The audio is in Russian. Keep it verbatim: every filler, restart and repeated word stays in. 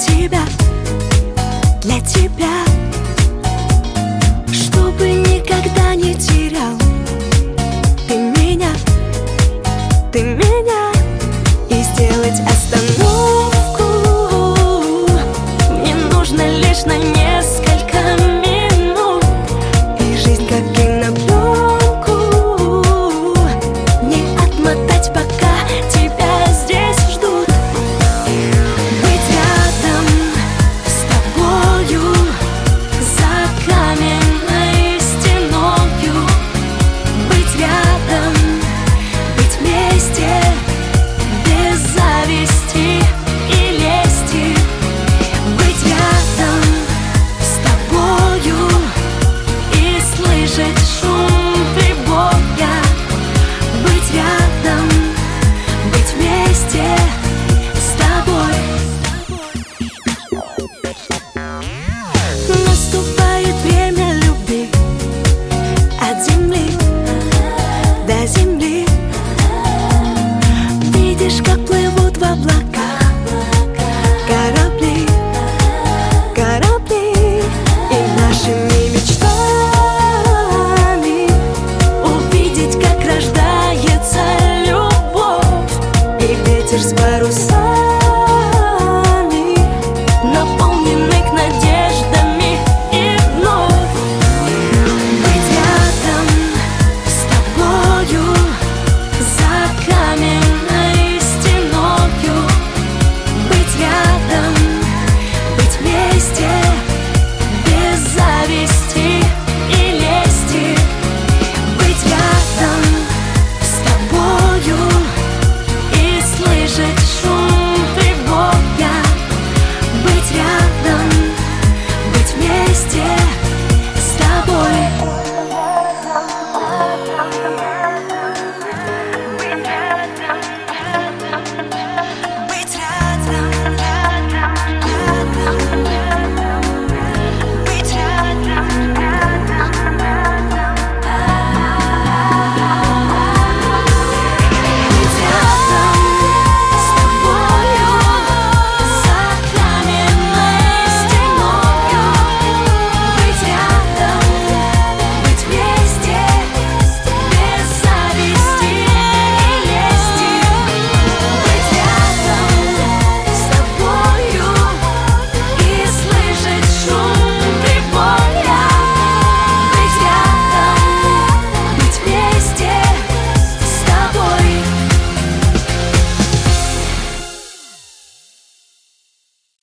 тебя, для тебя, чтобы никогда не терял ты меня, ты меня. И сделать остановку мне нужно лишь на несколько минут. И жизнь как кинопленку не отмотать, пока тебя здесь ждут. Быть рядом с тобою за каменной стеною. Быть рядом, быть вместе, без зависти и лести. Быть рядом с тобою и слышать шум прибоя. Быть рядом, быть вместе с тобой. Наступает время любви от земли до земли. Видишь, как плывут в облаках корабли, корабли. И нашими мечтами увидеть, как рождается любовь. И ветер с